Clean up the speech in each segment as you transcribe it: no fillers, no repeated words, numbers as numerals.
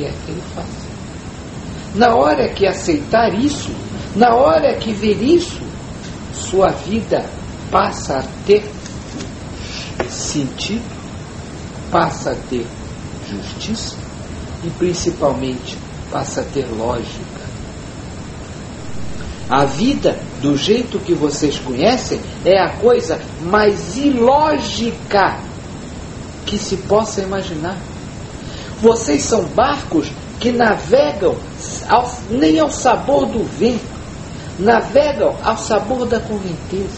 quer que ele faça. Na hora que aceitar isso, na hora que ver isso, sua vida passa a ter sentido, passa a ter justiça e principalmente passa a ter lógica. A vida, do jeito que vocês conhecem, é a coisa mais ilógica que se possa imaginar. Vocês são barcos que navegam nem ao sabor do vento, navegam ao sabor da correnteza.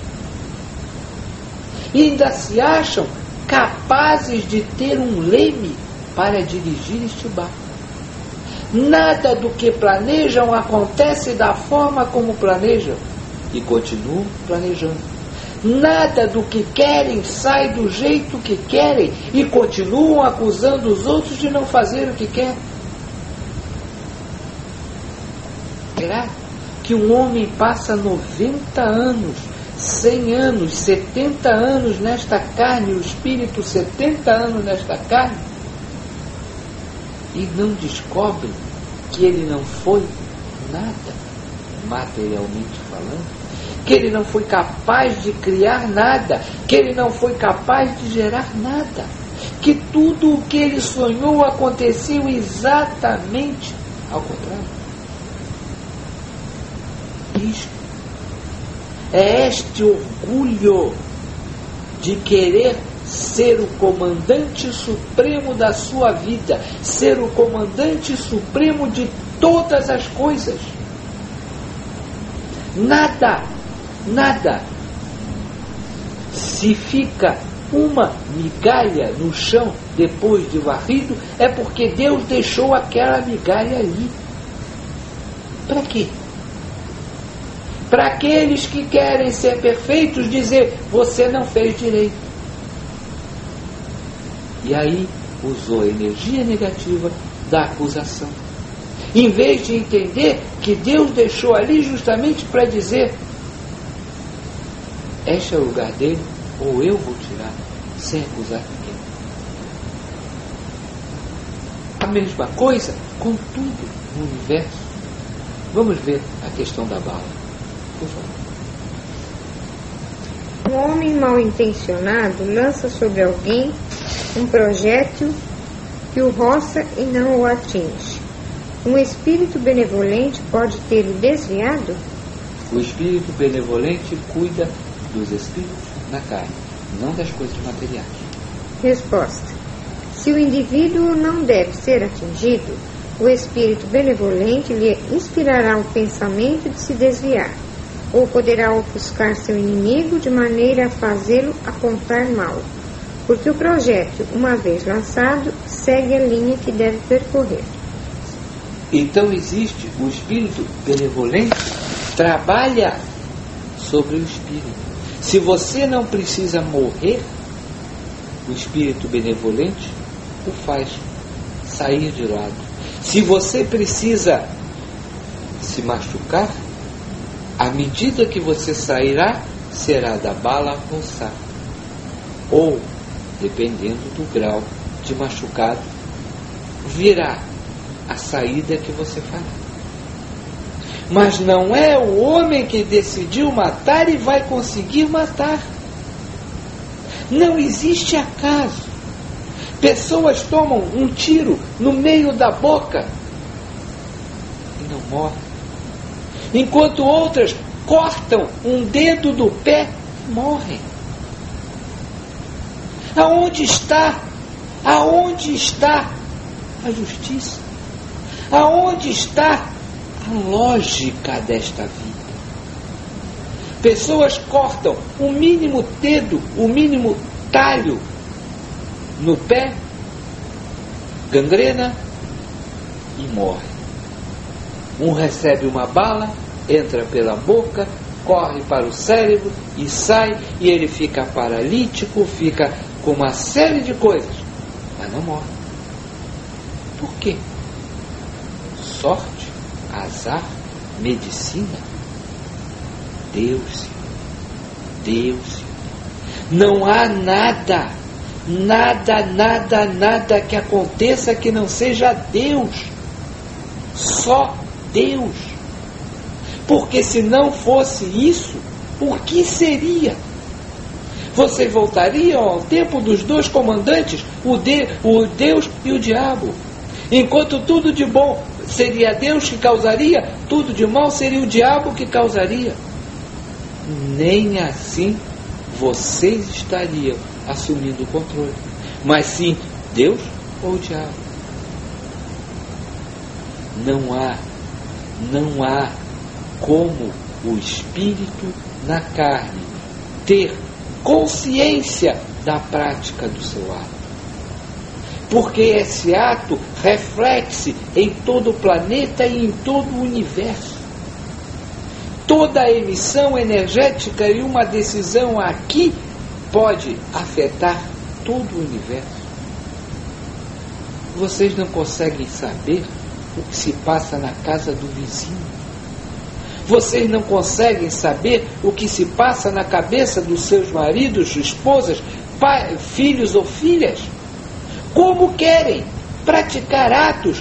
E ainda se acham capazes de ter um leme para dirigir este barco. Nada do que planejam acontece da forma como planejam e continuam planejando. Nada do que querem sai do jeito que querem e continuam acusando os outros de não fazer o que querem. Será que um homem passa 90 anos, 100 anos, 70 anos nesta carne, o espírito 70 anos nesta carne, e não descobre que ele não foi nada, materialmente falando? Que ele não foi capaz de criar nada, que ele não foi capaz de gerar nada, que tudo o que ele sonhou aconteceu exatamente ao contrário. Isto é este orgulho de querer ser o comandante supremo da sua vida, ser o comandante supremo de todas as coisas. Nada, se fica uma migalha no chão depois de varrido, é porque Deus deixou aquela migalha ali. Para quê? Para aqueles que querem ser perfeitos, dizer, você não fez direito. E aí usou a energia negativa da acusação. Em vez de entender que Deus deixou ali justamente para dizer, este é o lugar dele, ou eu vou tirar, sem acusar ninguém. A mesma coisa com tudo no universo. Vamos ver a questão da bala, por favor. Um homem mal intencionado lança sobre alguém um projétil que o roça e não o atinge. Um espírito benevolente pode tê-lo desviado? O espírito benevolente cuida dos espíritos na carne, não das coisas materiais. Resposta: se o indivíduo não deve ser atingido, o espírito benevolente lhe inspirará o pensamento de se desviar, ou poderá ofuscar seu inimigo de maneira a fazê-lo apontar mal, porque o projétil, uma vez lançado, segue a linha que deve percorrer. Então existe o espírito benevolente, trabalha sobre o espírito. Se você não precisa morrer, o espírito benevolente o faz sair de lado. Se você precisa se machucar, à medida que você sairá, será da bala a roçar. Ou, dependendo do grau de machucado, virá a saída que você fará. Mas não é o homem que decidiu matar e vai conseguir matar. Não existe acaso. Pessoas tomam um tiro no meio da boca e não morrem, enquanto outras cortam um dedo do pé e morrem. Aonde está a justiça? Aonde está a lógica desta vida? Pessoas cortam o mínimo dedo, o mínimo talho no pé, gangrena e morre. Um recebe uma bala, entra pela boca, corre para o cérebro e sai, e ele fica paralítico, fica com uma série de coisas, mas não morre. Por quê? Sorte, azar, medicina? Deus. Não há nada nada que aconteça que não seja Deus. Só Deus. Porque se não fosse isso, o que seria? Vocês voltariam ao tempo dos dois comandantes, o Deus e o diabo. Enquanto tudo de bom seria Deus que causaria, tudo de mal seria o diabo que causaria. Nem assim vocês estariam assumindo o controle, mas sim Deus ou o diabo. Não há como o espírito na carne ter consciência da prática do seu ato. Porque esse ato reflete-se em todo o planeta e em todo o universo. Toda emissão energética e uma decisão aqui pode afetar todo o universo. Vocês não conseguem saber o que se passa na casa do vizinho. Vocês não conseguem saber o que se passa na cabeça dos seus maridos, esposas, filhos ou filhas. Como querem praticar atos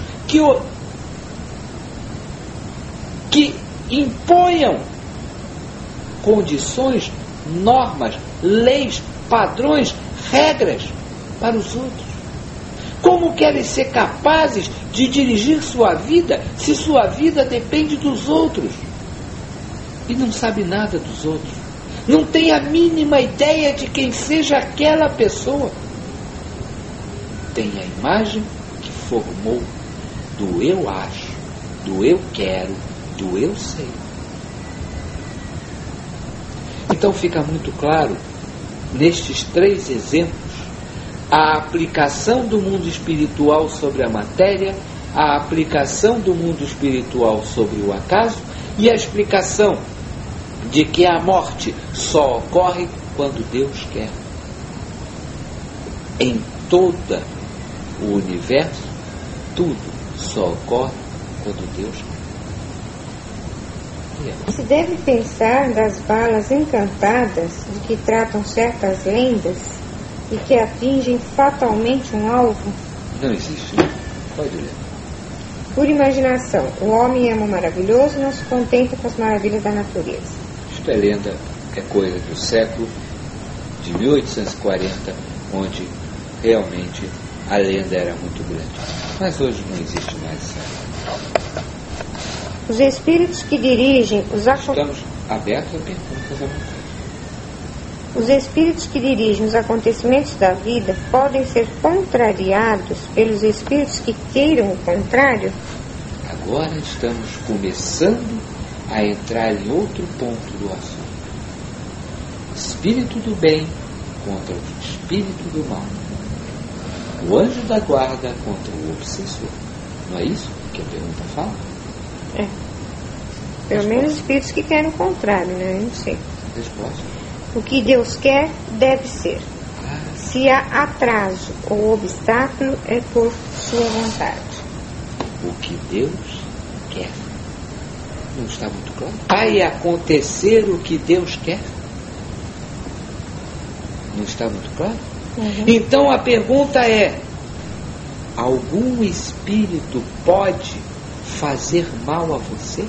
que imponham condições, normas, leis, padrões, regras para os outros? Como querem ser capazes de dirigir sua vida se sua vida depende dos outros? E não sabe nada dos outros. Não tem a mínima ideia de quem seja aquela pessoa. Tem a imagem que formou do eu acho, do eu quero, do eu sei. Então fica muito claro, nestes 3 exemplos, a aplicação do mundo espiritual sobre a matéria, a aplicação do mundo espiritual sobre o acaso e a explicação de que a morte só ocorre quando Deus quer. Em todo o universo, tudo só ocorre quando Deus quer. Se deve pensar das balas encantadas de que tratam certas lendas e que atingem fatalmente um alvo? Não existe. Pode ler. Por imaginação, o homem é um maravilhoso e não se contenta com as maravilhas da natureza. Isto é lenda, é coisa do século de 1840, onde realmente a lenda era muito grande. Mas hoje não existe mais essa. Os espíritos que dirigem os Estamos abertos a perguntas à vontade. Os espíritos que dirigem os acontecimentos da vida podem ser contrariados pelos espíritos que queiram o contrário? Agora estamos começando a entrar em outro ponto do assunto. Espírito do bem contra o espírito do mal. O anjo da guarda contra o obsessor. Não é isso que a pergunta fala? É. Pelo menos espíritos que querem o contrário, né? Eu não sei. Resposta. O que Deus quer deve ser. Se há atraso ou obstáculo, é por sua vontade. O que Deus quer. Não está muito claro? Vai acontecer o que Deus quer? Não está muito claro? Uhum. Então a pergunta é: algum espírito pode fazer mal a você?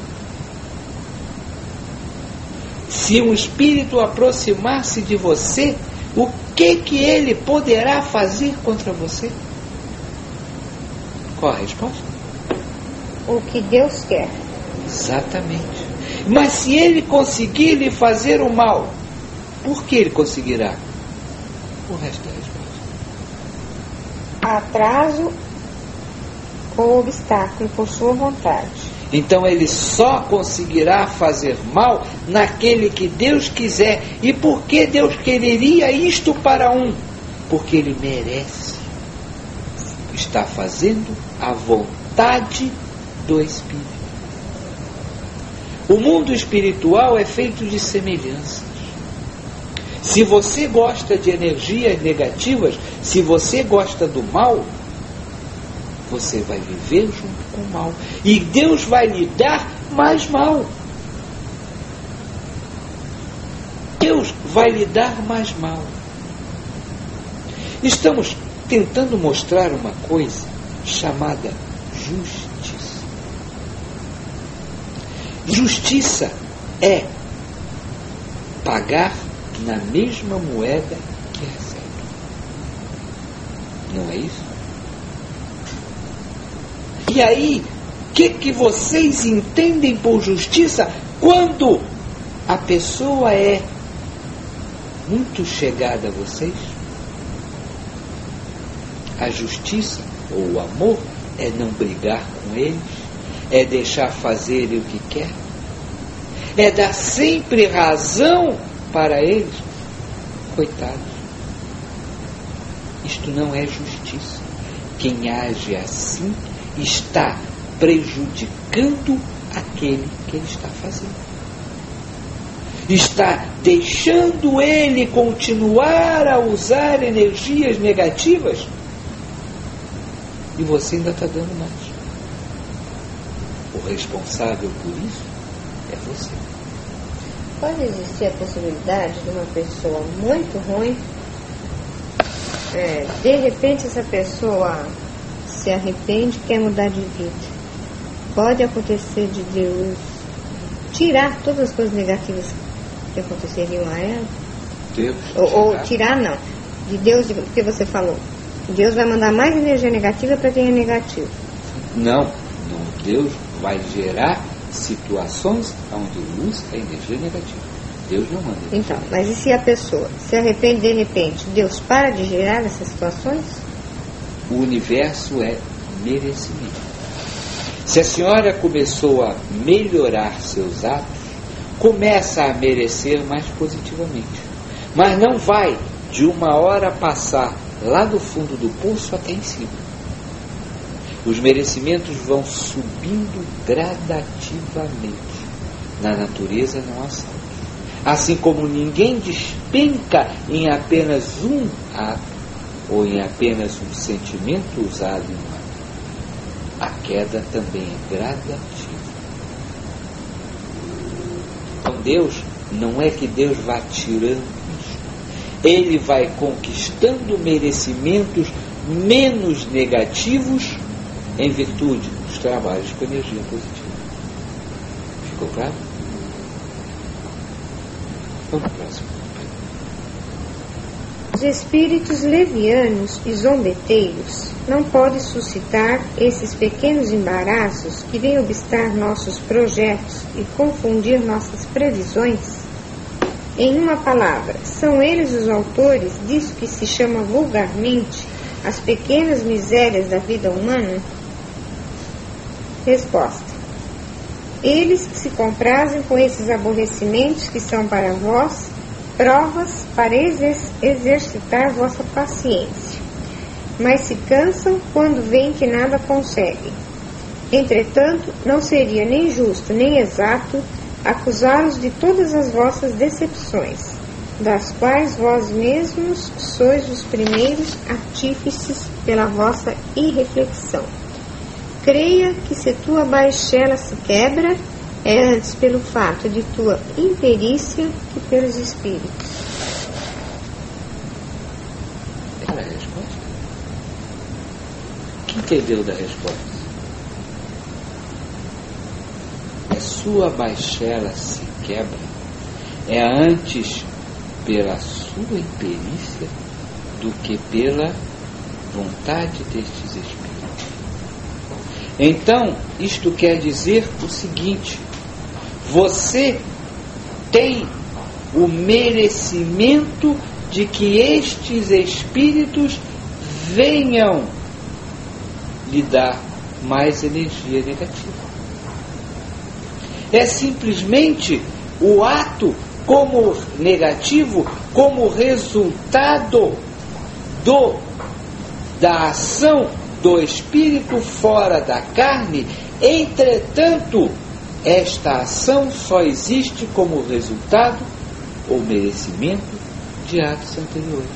Se um espírito aproximar-se de você, o que ele poderá fazer contra você? Qual a resposta? O que Deus quer. Exatamente. Mas se ele conseguir lhe fazer o mal, por que ele conseguirá? O resto é a resposta. Atraso ou obstáculo por sua vontade. Então ele só conseguirá fazer mal naquele que Deus quiser. E por que Deus quereria isto para um? Porque ele merece. Está fazendo a vontade do Espírito. O mundo espiritual é feito de semelhanças. Se você gosta de energias negativas, se você gosta do mal, você vai viver junto com o mal. E Deus vai lhe dar mais mal. Deus vai lhe dar mais mal. Estamos tentando mostrar uma coisa chamada justiça. Justiça é pagar na mesma moeda que recebe. Não é isso? E aí, o que vocês entendem por justiça quando a pessoa é muito chegada a vocês? A justiça ou o amor é não brigar com eles, é deixar fazerem o que quer, é dar sempre razão para eles. Coitados, isto não é justiça. Quem age assim está prejudicando aquele que ele está fazendo. Está deixando ele continuar a usar energias negativas e você ainda está dando mais. O responsável por isso é você. Pode existir a possibilidade de uma pessoa muito ruim, de repente essa pessoa se arrepende e quer mudar de vida. Pode acontecer de Deus tirar todas as coisas negativas que aconteceriam a ela? Deus ou tirar não. De Deus, o que você falou? Deus vai mandar mais energia negativa para quem é negativo. Não. Deus vai gerar situações onde usa a energia negativa. Deus não manda. Então, mas e se a pessoa se arrepende de repente? Deus para de gerar essas situações? O universo é merecimento. Se a senhora começou a melhorar seus atos, começa a merecer mais positivamente. Mas não vai de uma hora passar lá do fundo do poço até em cima. Os merecimentos vão subindo gradativamente. Na natureza não há saltos. Assim como ninguém despenca em apenas um ato ou em apenas um sentimento usado em um ato. A queda também é gradativa. Então Deus, não é que Deus vá tirando isso. Ele vai conquistando merecimentos menos negativos em virtude dos trabalhos com energia positiva. Ficou claro? Vamos para o próximo. Os espíritos levianos e zombeteiros não podem suscitar esses pequenos embaraços que vêm obstar nossos projetos e confundir nossas previsões? Em uma palavra, são eles os autores disso que se chama vulgarmente as pequenas misérias da vida humana? Resposta: eles se comprazem com esses aborrecimentos que são para vós provas para exercitar vossa paciência, mas se cansam quando veem que nada conseguem. Entretanto, não seria nem justo nem exato acusá-los de todas as vossas decepções, das quais vós mesmos sois os primeiros artífices pela vossa irreflexão. Creia que se tua baixela se quebra, é antes pelo fato de tua imperícia que pelos espíritos. Era a resposta? O que entendeu da resposta? A sua baixela se quebra é antes pela sua imperícia do que pela vontade destes espíritos. Então, isto quer dizer o seguinte: você tem o merecimento de que estes espíritos venham lhe dar mais energia negativa. É simplesmente o ato como negativo, como resultado da ação do espírito fora da carne. Entretanto, esta ação só existe como resultado ou merecimento de atos anteriores.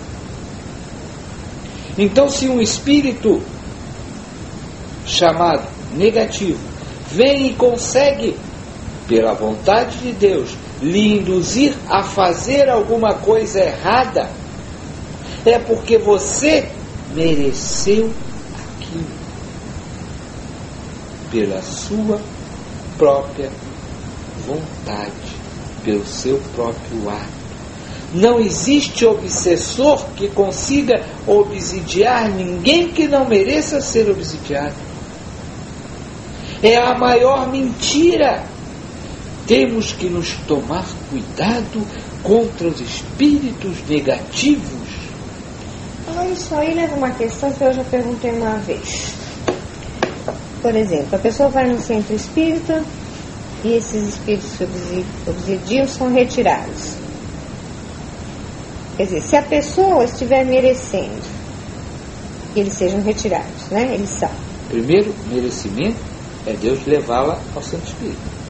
Então, se um espírito chamado negativo vem e consegue, pela vontade de Deus, lhe induzir a fazer alguma coisa errada, é porque você mereceu aquilo pela sua própria vontade, pelo seu próprio ato. Não existe obsessor que consiga obsidiar ninguém que não mereça ser obsidiado. É a maior mentira. Temos que nos tomar cuidado contra os espíritos negativos. Então, isso aí leva uma questão que eu já perguntei uma vez. Por exemplo, a pessoa vai no centro espírita e esses espíritos que obsidiam são retirados. Quer dizer, se a pessoa estiver merecendo que eles sejam retirados, né? Eles são. Primeiro merecimento é Deus levá-la ao Santo Espírito.